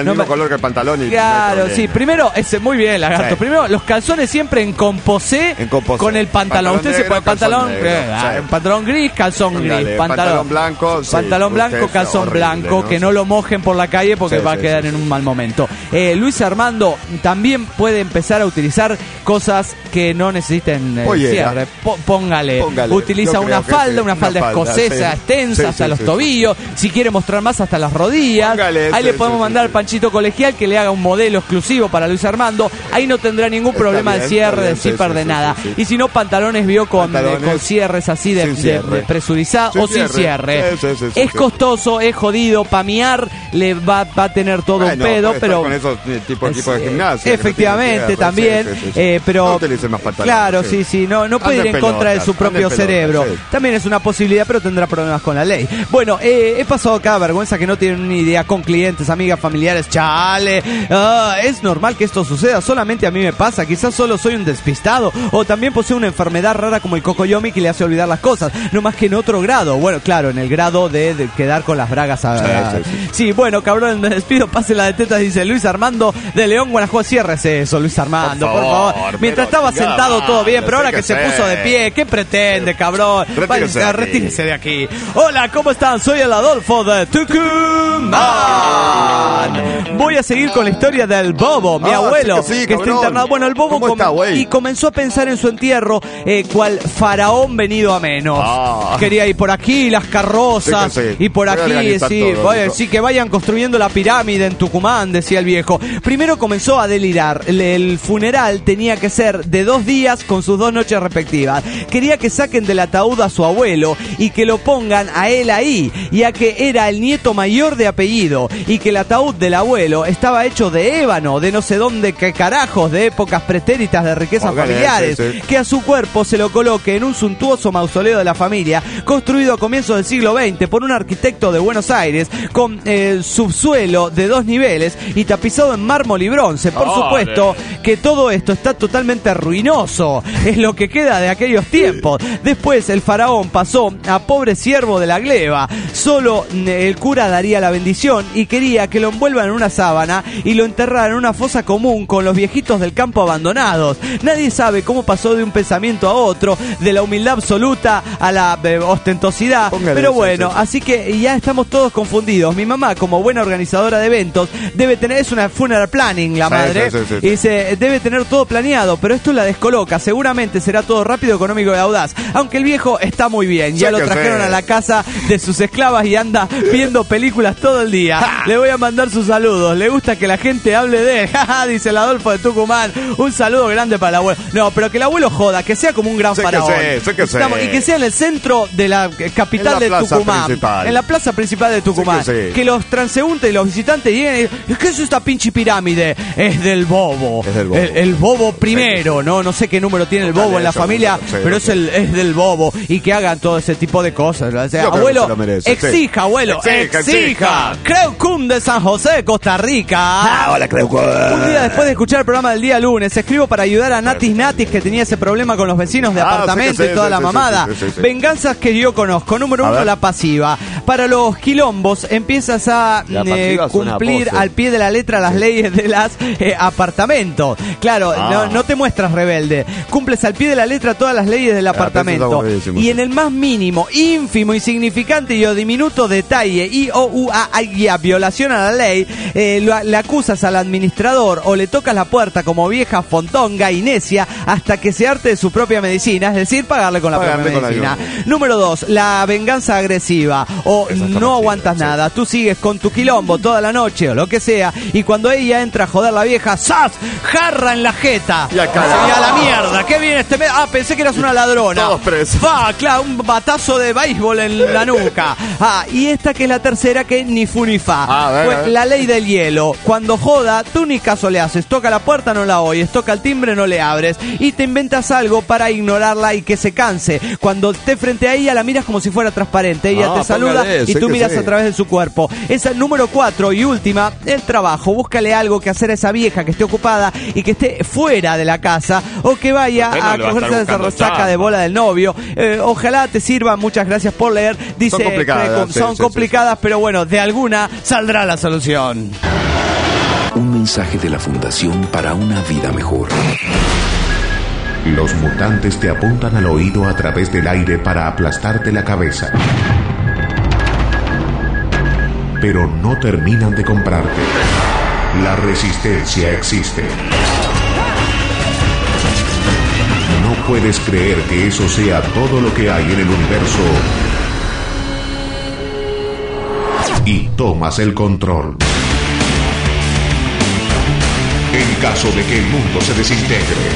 toca el pantalón y... Claro, no hay sí. Primero, ese, muy bien, Lagarto. Sí. Primero, los calzones siempre en composé, En composé. con el pantalón. Pantalón Usted se negro, pone pantalón, calzón negro. eh, Sí. ah, pantalón gris, calzón gris. Póngale, pantalón blanco, sí. Pantalón blanco, Usted es calzón horrible, blanco. ¿no? Que Sí. no lo mojen por la calle porque Sí, va a sí, quedar sí, en sí. un mal momento. Eh, Luis Armando también puede empezar a utilizar cosas que no necesiten eh, Pollera. cierre. Po- póngale. Póngale. Utiliza Yo una creo que falda, sí. una Una falda falda, escocesa, sí. extensa Sí, hasta sí, los sí, tobillos. Si quiere mostrar más, hasta las rodillas. Póngale, Ahí sí, le podemos sí, mandar sí, al Panchito Colegial que le haga un modelo exclusivo para Luis Armando. Ahí no tendrá ningún Está problema bien, de cierre, está bien, de sí, zipper, sí, de sí, nada. sí, sí. Y si no, pantalones vio con, Pantalones eh, con cierres así de, sin de- cierre. de presurizados Sin o sin cierre. cierre. Sí, sí, sí, sí, es sí. costoso, es jodido. Pamear le va, va a tener todo Bueno, un pedo, puede estar pero. con esos eh, tipos tipo de Eh, gimnasio. efectivamente, que no tienen también. cierre, sí, sí, sí. eh, pero. No utilice más pantalones. Claro, sí, sí. No, no puede Anda ir en en contra de pelotas, su anda propio en pelotas, cerebro. sí. También es una posibilidad, pero tendrá problemas con la ley. Bueno, eh, he pasado cada vergüenza que no tienen ni idea con clientes, amigas, familiares. Chale. Ah, es normal que esto suceda. Solamente a mí me pasa. Quizás solo soy un despistado. O también poseo una enfermedad rara como el cocoyomi que le hace olvidar las cosas. No más que en otro grado. Bueno, claro, en el grado de, de quedar con las bragas a, Sí, a- sí, sí. Sí, bueno, cabrón, me despido. Pase la de tetas, dice Luis Armando de León, Guanajuato. Ciérrese eso, Luis Armando, por Por favor. favor, Mientras pero estaba chingada sentado madre, todo bien, pero ahora que se séquese. puso de pie, ¿qué pretende, cabrón? Retírese Váyase, de aquí. retírese de aquí. Hola, ¿cómo están? Soy el Adolfo de Tucumán. Voy a seguir con la historia del Bobo, mi Ah, abuelo, sí que sí, que está cabrón. internado. Bueno, el Bobo ¿Cómo com- está, güey? y comenzó a pensar en su entierro, eh, cual faraón venido a menos. Ah. Quería ir por aquí, las carrozas, Sí que sí. y por Voy a aquí, organizar sí, todo, voy a- todo. sí, que vayan construyendo la pirámide en Tucumán, decía el viejo. Primero comenzó a delirar. El, el funeral tenía que ser de dos días con sus dos noches respectivas. Quería que saquen del ataúd a su abuelo y que lo pongan a él ahí, ya que era el nieto mayor de apellido y que el ataúd del abuelo estaba hecho de ébano, de no sé dónde, qué carajos, de épocas pretéritas de riquezas Póngale, familiares, sí, sí. que a su cuerpo se lo coloque en un suntuoso mausoleo de la familia, construido a comienzos del siglo veinte por un arquitecto de Buenos Aires, con eh, subsuelo de dos niveles y tapizado en mármol y bronce. Por Ole. supuesto que todo esto está totalmente ruinoso, es lo que queda de aquellos tiempos. Después el faraón pasó a pobre siervo de la gleba, solo mm, el cura daría la bendición y quería que lo envuelvan en una sábana y lo enterraran en una fosa común con los viejitos del campo abandonados. Nadie sabe cómo pasó de un pensamiento a otro, de la humildad absoluta a la eh, ostentosidad. Póngale, Pero sí, bueno, sí. así que ya estamos todos confundidos. Mi mamá, como buena organizadora de eventos, debe tener, es una funeral planning la Sí, madre, sí, sí, sí, sí. y dice, debe tener todo planeado, pero esto la descoloca. Seguramente será todo rápido, económico y audaz. Aunque el viejo está muy bien, ya Sí lo que trajeron sí. a la casa de sus esclavas y anda viendo películas todo el día. Le voy a mandar sus saludos. Le gusta que la gente hable de él. Jaja, dice el Adolfo de Tucumán. Un saludo grande para el abuelo. No, pero que el abuelo joda, que sea como un gran Sí que faraón. sí, sí que sí. Estamos- y que sea en el centro de la eh, capital En la de plaza Tucumán. principal. En la plaza principal de Tucumán. Sí que sí. Que los transeúntes y los visitantes lleguen y digan, ¿qué es esta pinche pirámide? Es del bobo. Es del bobo. El, el bobo primero, ¿no? No sé qué número tiene el bobo Póngale en la eso, familia, sí, pero lo es, sé. el, es del bobo. Y que hagan todo ese tipo de cosas. O sea, Yo creo que abuelo, se lo merece, sí. exija, abuelo, Exija, exija. exija. Creucum de San José, Costa Rica. Ah, hola, creo que... Un día después de escuchar el programa del día lunes, escribo para ayudar a Natis Natis, que tenía ese problema con los vecinos de Ah, sí que apartamento sí, y toda sí, la sí, mamada. sí, sí, sí, sí. Venganzas que yo conozco. Número A uno, ver. la pasiva. Para los quilombos empiezas a La eh, pasiva es una cumplir pose. al pie de la letra las leyes de las eh, apartamentos. Claro, Ah. no, no te muestras rebelde. Cumples al pie de la letra todas las leyes del apartamento. aburridísimo, Y sí. en el más mínimo, ínfimo, insignificante y o diminuto detalle, I O U A I A, violación a la ley, eh, lo- le acusas al administrador o le tocas la puerta como vieja fontonga y necia hasta que se harte de su propia medicina, es decir, pagarle con la Pagarle propia con la medicina. ayuda. Número dos, la venganza agresiva o Esa está no más aguantas chida, sí. nada, tú sigues con tu quilombo toda la noche o lo que sea y cuando ella entra a joder la vieja, ¡zas! Jarra en la jeta. Y acá Y la- a la mierda, ¿qué viene este mes? Ah, pensé que eras una ladrona. Todos presos. Va, claro, un batazo de béisbol en la nuca. Ah, y esta que es la tercera que ni fu ni fa. Ah, a ver, Pues a ver. la ley del hielo. Cuando joda, tú ni caso le haces. Toca la puerta, no la oyes. Toca el timbre, no le abres. Y te inventas algo para ignorarla y que se canse. Cuando esté frente a ella, la miras como si fuera transparente. Ella Ah, te saluda póngale, y sí tú que miras sí. a través de su cuerpo. Esa número cuatro y última, el trabajo. Búscale algo que hacer a esa vieja que esté ocupada y que esté fuera de la casa o que vaya Usted no a le va a cogerse estar esa buscando resaca chamba. de bola del novio. Eh, ojalá te sirva. Muchas gracias por leer. Dice, Son complicadas, Crecum, sí, son sí, complicadas, pero bueno, de alguna saldrá la solución. Un mensaje de la Fundación para una vida mejor. Los mutantes te apuntan al oído a través del aire para aplastarte la cabeza. Pero no terminan de comprarte. La resistencia existe. No puedes creer que eso sea todo lo que hay en el universo. Y tomas el control. En caso de que el mundo se desintegre.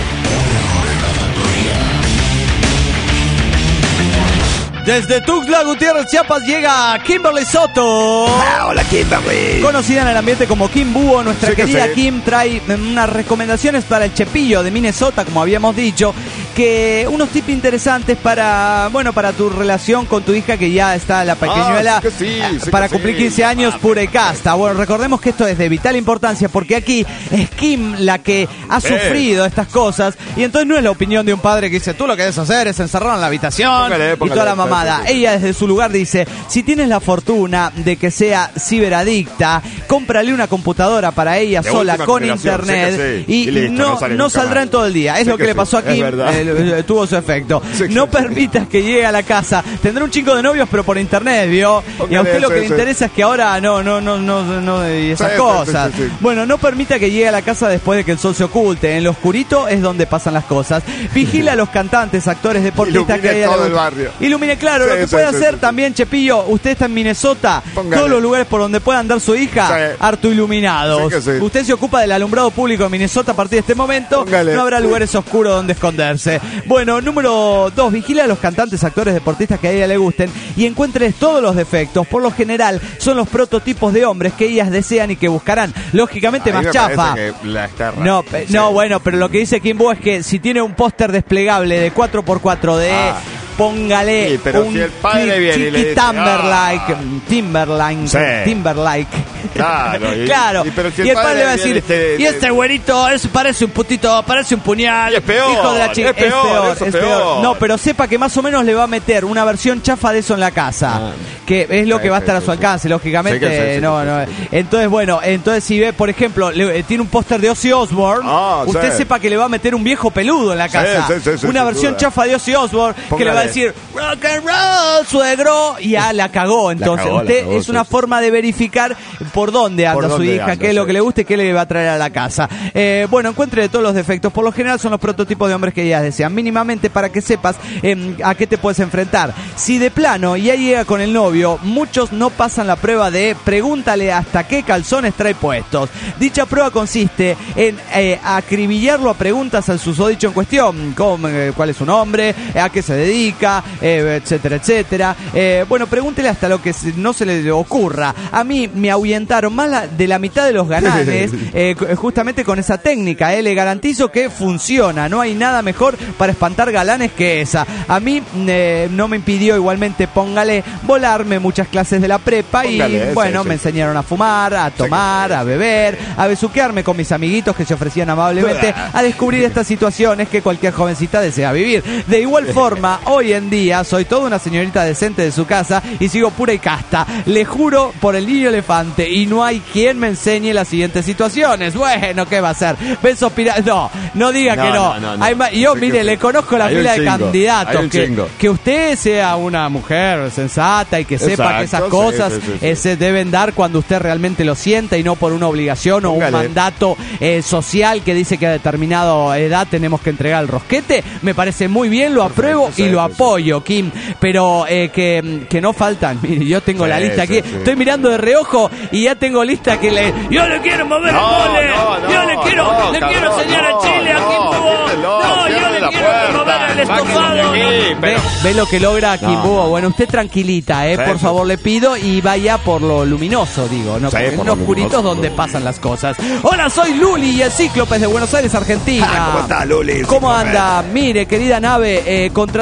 Desde Tuxtla Gutiérrez, Chiapas, llega Kimberly Soto. Ah, hola, Kimberly. Conocida en el ambiente como Kim Búho, nuestra Sí que querida sí. Kim trae unas recomendaciones para el Chepillo de Minnesota, como habíamos dicho, que unos tips interesantes para, bueno, para tu relación con tu hija que ya está la pequeñuela, Ah, sí que sí, eh, sí para que cumplir sí. quince años, pura y casta. Bueno, recordemos que esto es de vital importancia porque aquí es Kim la que ha Sí. sufrido estas cosas y entonces no es la opinión de un padre que dice, tú lo que debes hacer es encerrarlo en la habitación Póngale, y póngale, toda la sí, mamada. sí, sí. Ella desde su lugar dice, si tienes la fortuna de que sea ciberadicta, cómprale una computadora para ella De sola última con generación, internet sí que sí. y, Y listo, no, no sale no nunca saldrá más. en todo el día. Es Sí lo que, que le sí, pasó es aquí, verdad. eh, tuvo su efecto. Sí que No sí. permitas que llegue a la casa. Tendrá un chico de novios, pero por internet, ¿vio? Y a Póngale, usted lo que sí, le sí. interesa es que ahora no, no, no, no, no, y esas Sí, sí, cosas. sí, sí, sí. Bueno, no permita que llegue a la casa después de que el sol se oculte. En lo oscurito es donde pasan las cosas. Vigila a los cantantes, actores, deportistas Ilumine que hay a la- todo el barrio. Ilumine, claro, Sí, lo que sí, puede sí, hacer sí. también, Chepillo, usted está en Minnesota, Póngale. todos los lugares por donde pueda andar su hija, Sí. harto iluminados. Sí que sí. Usted se ocupa del alumbrado público de Minnesota a partir de este momento, Póngale. no habrá lugares oscuros donde esconderse. Bueno, número dos, vigila a los cantantes, actores, deportistas que a ella le gusten y encuentres todos los defectos. Por lo general, son los prototipos de hombres que ellas desean y que buscarán. Lógicamente, A mí más me chafa. parece que la está No, raro. pe- Sí. no, bueno, pero lo que dice Kimbo es que si tiene un póster desplegable de cuatro por cuatro de... Ah. Póngale Sí, pero un si el padre chi- viene y le chiqui dice, Timberlake, ah. Timberline, Sí. Timberlake. Claro, y- claro. y pero si y el el padre padre le va a viene decir, y te- y este güerito es, parece un putito, parece un puñal. Y es peor, hijo de la chi- es peor, eso es peor. No, pero sepa que más o menos le va a meter una versión chafa de eso en la casa. Ah. Que es lo Sí, que va a sí, estar a sí, su sí. alcance, lógicamente. Sí que sí, sí, no, sí, no. sí, sí. Entonces, bueno, entonces si ve, por ejemplo, le- eh, tiene un póster de Ozzy Osbourne, Ah, usted sí. sepa que le va a meter un viejo peludo en la casa. sí, sí, sí, una sin versión duda. chafa de Ozzy Osbourne que le va a Póngale. decir rock and roll, suegro, y ya la cagó. Entonces, cagó, la usted cagó, es sí, una sí. forma de verificar por dónde anda Por su dónde hija, anda, qué es lo sí. que le gusta y qué le va a traer a la casa. Eh, bueno, encuentre todos los defectos. Por lo general son los prototipos de hombres que ellas desean. Mínimamente para que sepas eh, a qué te puedes enfrentar. Si de plano ya llega con el novio, muchos no pasan la prueba de pregúntale hasta qué calzones trae puestos. Dicha prueba consiste en eh, acribillarlo a preguntas al susodicho en cuestión. Como, eh, ¿cuál es su nombre? Eh, ¿A qué se dedica? Eh, etcétera, etcétera. Eh, bueno, pregúntele hasta lo que se- no se le ocurra. A mí me ahuyentaron más la- de la mitad de los gananes eh, cu- justamente con esa técnica. Eh. Le garantizo que funciona. No hay nada mejor para espantar galanes que esa. A mí eh, no me impidió igualmente, póngale, volarme muchas clases de la prepa Póngale, y bueno, sí, sí. me enseñaron a fumar, a tomar, a beber, a besuquearme con mis amiguitos que se ofrecían amablemente a descubrir estas situaciones que cualquier jovencita desea vivir. De igual forma, hoy en día soy toda una señorita decente de su casa y sigo pura y casta. Le juro por el niño elefante y no hay quien me enseñe las siguientes situaciones. Bueno, ¿qué va a hacer? Besos pira... No, no diga No, que no. no, no, no. Hay ma- Yo, Sí, mire, que- le conozco la hay un fila de chingo, hay candidatos. un Que, chingo. que usted sea una mujer sensata y que sepa que esas Exacto, cosas sí, sí, sí, sí. eh, se deben dar cuando usted realmente lo sienta y no por una obligación o un Póngale. mandato eh, social que dice que a determinada edad tenemos que entregar el rosquete. Me parece muy bien, lo apruebo sí, y lo sí, sí. apoyo, Kim. Pero eh, que, que no faltan. Mire, yo tengo Sí, la lista sí, aquí. sí. Estoy mirando de reojo y ya tengo lista que le... Yo le quiero mover No, el mole. no, no, yo le quiero, no, le cabrón, quiero enseñar no, a Chile no, a Kim Búho. ciérrelo, No, yo cierre le la quiero puerta, mover el sáquenlo de estofado. aquí, ¿Ve, pero- ve lo que logra Kim No, Búho? no. Bueno, usted tranquilita, eh, Sí, por sí. favor, le pido y vaya por lo luminoso, digo, no Sí, en por los lo oscuritos luminoso. donde pasan las cosas. Hola, soy Luli y el Cíclopes de Buenos Aires, Argentina. Ah, ¿cómo está, Luli? ¿Cómo Cíclope? anda? Mire, querida nave, eh, contra todo pronóstico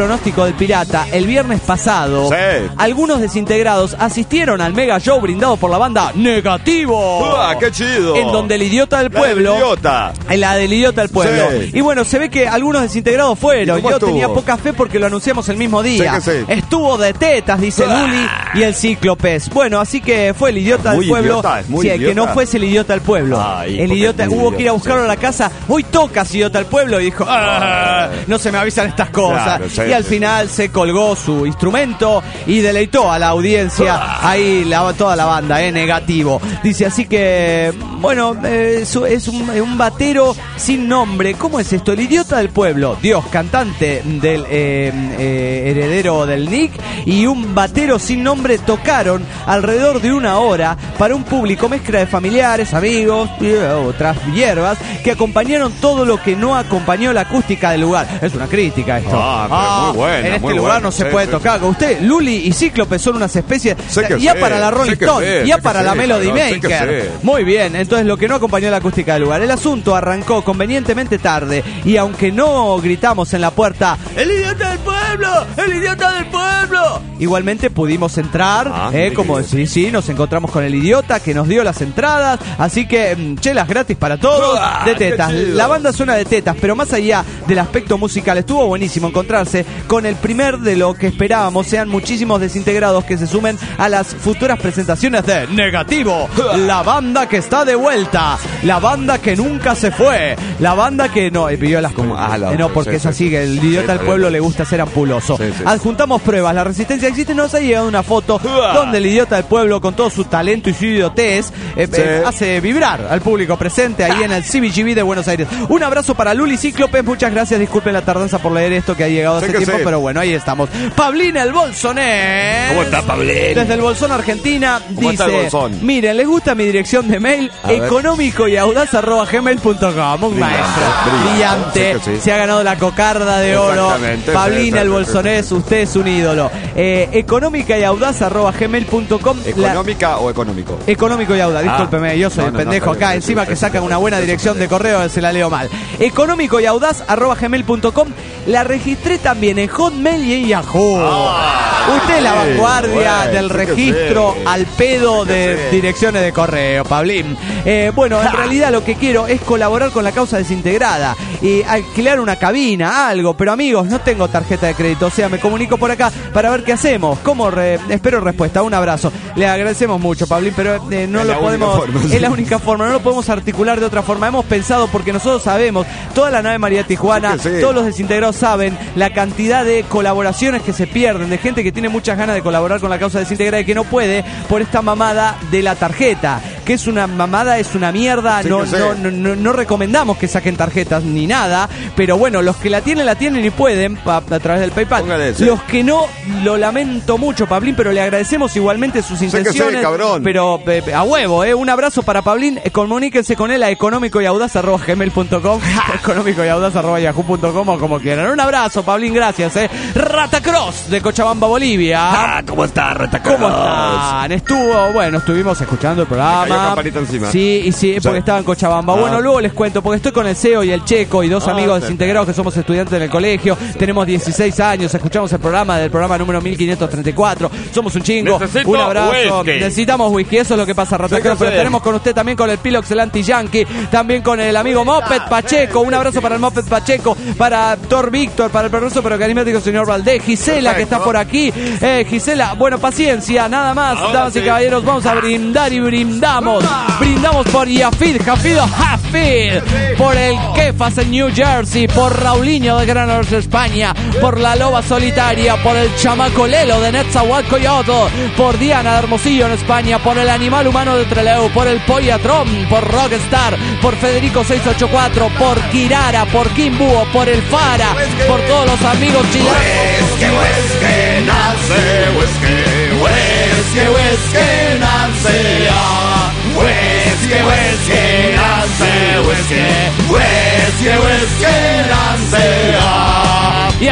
pronóstico del pirata, el viernes pasado, Sí. algunos desintegrados asistieron al mega show brindado por la banda Negativo. ¡Ah, qué chido! En donde el idiota del La pueblo. del idiota. En la del idiota del pueblo. Sí. Y bueno, se ve que algunos desintegrados fueron. ¿Y cómo Yo estuvo? tenía poca fe porque lo anunciamos el mismo día. Sí que sí. Estuvo de tetas, dice Ah. Luli y el Cíclopes. Bueno, así que fue el idiota Muy del pueblo. idiota, es muy sí, el que idiota. no fuese el idiota del pueblo. Ay, el porque idiota, es muy hubo que ir a idiota, buscarlo sí. a la casa. Hoy tocas idiota del pueblo. Y dijo, "Ah, no se me avisan estas cosas". Claro, sí, y al sí. final se colgó su instrumento y deleitó a la audiencia. Ahí la, toda la banda, eh, Negativo. Dice, así que, bueno, eh, es, es un, un batero sin nombre. ¿Cómo es esto? El idiota del pueblo. Dios, cantante del eh, eh, heredero del Nick y un batero sin nombre tocaron alrededor de una hora para un público mezcla de familiares, amigos y eh, otras hierbas que acompañaron todo lo que no acompañó la acústica del lugar. Es una crítica esto. Ah, pero muy buena, en este muy lugar buena. no se Sí, puede sí, tocar. Usted, Luli y Cíclope son unas especies. Sé que ya sí, para la Rolling sé que Stone, sí, ya sé que para la sí, Melody cabrón, sé que Maker. sí. Muy bien, entonces lo que no acompañó la acústica del lugar. El asunto arrancó convenientemente tarde y aunque no gritamos en la puerta, ¡el idiota del pueblo! ¡El idiota del pueblo! Igualmente pudimos entrar, Ah, eh, sí, como sí. sí, sí, nos encontramos con el idiota que nos dio las entradas, así que mm, chelas gratis para todos, Ah, de qué tetas. chido. La banda suena de tetas, pero más allá del aspecto musical, estuvo buenísimo encontrarse con el primer de lo que esperábamos, sean muchísimos desintegrados que se sumen a las futuras presentaciones de Negativo, la banda que está de vuelta, la banda que nunca se fue, la banda que no, eh, vio las Como- ah, la eh, no, otra, porque sí, es sí, así, sí. que el Sí, idiota del está pueblo bien. le gusta ser ampuloso. Sí, sí. Adjuntamos pruebas, la resistencia existe, nos ha llegado una foto donde el idiota del pueblo, con todo su talento y su idiotez, eh, Sí. eh, hace vibrar al público presente ahí en el C B G B de Buenos Aires. Un abrazo para Luli Cíclopes, muchas gracias, disculpen la tardanza por leer esto que ha llegado Sí hace que tiempo, sí. pero bueno, ahí estamos. Pablín el Bolsonés. ¿Cómo está, Pablín? Desde el Bolsón, Argentina, ¿Cómo está el dice, Bolsón? miren, les gusta mi dirección de mail, A ver. económico y audaz arroba gmail punto com. Un Brillante, maestro brillante, brillante, sí que sí. se ha ganado la cocarda de oro. Exactamente, Pablín sí, sí, el sí, Bolsonés, sí, sí. usted es un ídolo. Eh, económica y audaz arroba gmail punto com. La- ¿Económica o económico? Económico y audaz, Ah. discúlpeme, yo soy No, el no, no, pendejo está acá, bien, encima sí, que sí, sacan sí, una buena sí, dirección sí, de sí. correo, se la leo mal. Económico y audaz arroba gmail punto com. La registré también en Hotmail y en Yahoo. Usted es la sí, vanguardia bueno, del sí que registro sí. al pedo Sí que de sí. direcciones de correo, Pablín. Eh, bueno, en realidad lo que quiero es colaborar con la causa desintegrada y alquilar una cabina, algo. Pero amigos, no tengo tarjeta de crédito, o sea, me comunico por acá para ver qué hacemos. ¿Cómo? Re- espero respuesta, un abrazo. Le agradecemos mucho, Pablín, pero eh, no Es lo la única podemos... forma, sí. Es la única forma, no lo podemos articular de otra forma. Hemos pensado, porque nosotros sabemos, toda la nave María Tijuana, Sí que sí. todos los desintegrados saben la cantidad de colaboraciones que se pierden, de gente que tiene muchas ganas de colaborar con la causa desintegrada y que no puede por esta mamada de la tarjeta, que es una mamada, es una mierda. Sí no, que sí. no, no, no, no recomendamos que saquen tarjetas ni nada, pero bueno, los que la tienen, la tienen y pueden pa- a través del PayPal. Póngale ese. Los que no, lo lamento mucho, Pablín, pero le agradecemos igualmente sus que sí, intenciones. cabrón. Pero eh, a huevo, eh. Un abrazo para Pablín. Eh, comuníquense con él a económico y audaz arroba gmail punto com, económico y audaz arroba yahoo punto com o como quieran. Un abrazo, Pablín, gracias, eh. Ratacross de Cochabamba, Bolivia. Ah, ¿cómo está, Retacross? ¿Cómo están? Estuvo, bueno, estuvimos escuchando el Me cayó programa. campanita encima. Sí, y sí, porque Sí. estaba en Cochabamba. Ah. Bueno, luego les cuento, porque estoy con el C E O y el Checo y dos Ah, amigos sí. desintegrados que somos estudiantes en el colegio. Tenemos dieciséis años, escuchamos el programa del programa número mil quinientos treinta y cuatro. Somos un chingo. Necesito Un abrazo. whisky. Necesitamos whisky, eso es lo que pasa, Ratacross. Sí que Pero sí. tenemos con usted también con el Pilox, el anti-yankee, también con el amigo Moped Pacheco. Un abrazo para el Moped Pacheco, para Thor Víctor, para el perverso pero carismático señor Valdés, Gisela, que está por aquí. Eh, Gisela, bueno, paciencia, nada más, Ahora damas y sí. caballeros, vamos a brindar y brindamos. Brindamos por Yafid, Jafido Hafid, por el Kefas en New Jersey, por Raulinho de Granollers, España, por la Loba Solitaria, por el Chamaco Lelo de Netzahualcoyotl, por Diana de Hermosillo en España, por el Animal Humano de Trelew, por el Pollatrón, por Rockstar, por Federico seiscientos ochenta y cuatro, por Kirara, por Kimbuo, por el Fara, por todos los amigos chilenos. Whisky, whisky, nace, whisky, whisky, whisky, nace, ah. Whisky, whisky, nace, whisky, whisky, whisky, nace, ah. Y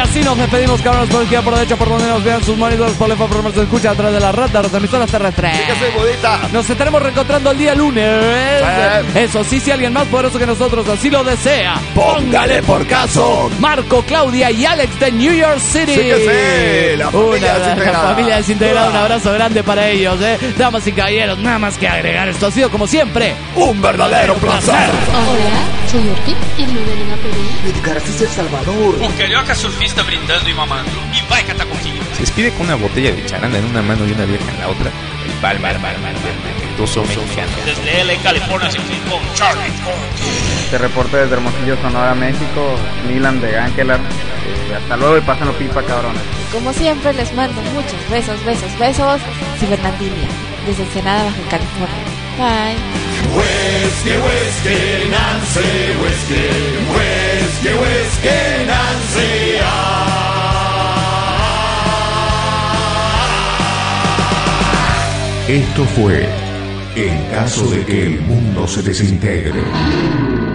así nos despedimos, cabrones, por izquierda, por derecha, por donde nos vean sus monitores, por el por se escucha a través de la red de las emisoras terrestres. Nos estaremos reencontrando el día lunes. Sí. Eso sí, si alguien más poderoso que nosotros así lo desea, póngale por caso. Marco, Claudia y Alex de New York City. Sí que sí, la familia Una, desintegrada. La familia desintegrada, un abrazo grande para ellos, ¿eh? Damas y caballeros, nada más que agregar. Esto ha sido, como siempre, un verdadero placer. Hola, soy Orpi, el número de la Perú. Edgar es El Salvador. Un carioca surfista brindando y mamando. Y vai catar contigo. Se despide con una botella de charanda en una mano y una vieja en la otra. El Palmar, Palmar, Palmar, mexicano. Desde L A, California, se con Charlie. Te reporto desde Hermosillo, Sonora, México. Milan de Ángelar. Eh, hasta luego y pásenlo pipa, cabrones. Como siempre, les mando muchos besos, besos, besos. Cibernandinia, desde Ensenada, Baja California. Bye. Whiskey, whiskey, Nancy, whiskey, whiskey, whiskey, Nancy. Esto fue En caso de que el mundo se desintegre.